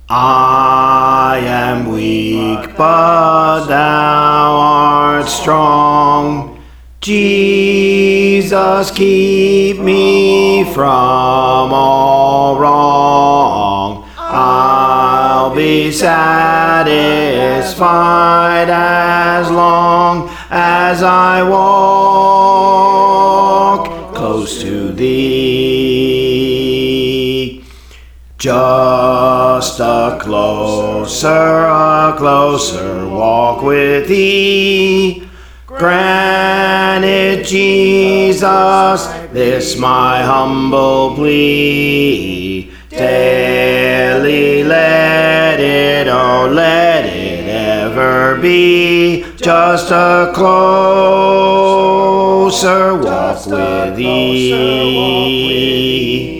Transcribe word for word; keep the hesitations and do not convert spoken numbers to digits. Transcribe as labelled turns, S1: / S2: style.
S1: I am weak, but thou art strong. Jesus, keep me from all wrong. I'll be satisfied as long as I walk close to thee. Just a closer, a closer walk with thee. Grant it, Jesus, this my humble plea. Daily let it, oh let it ever be, just a closer walk with thee.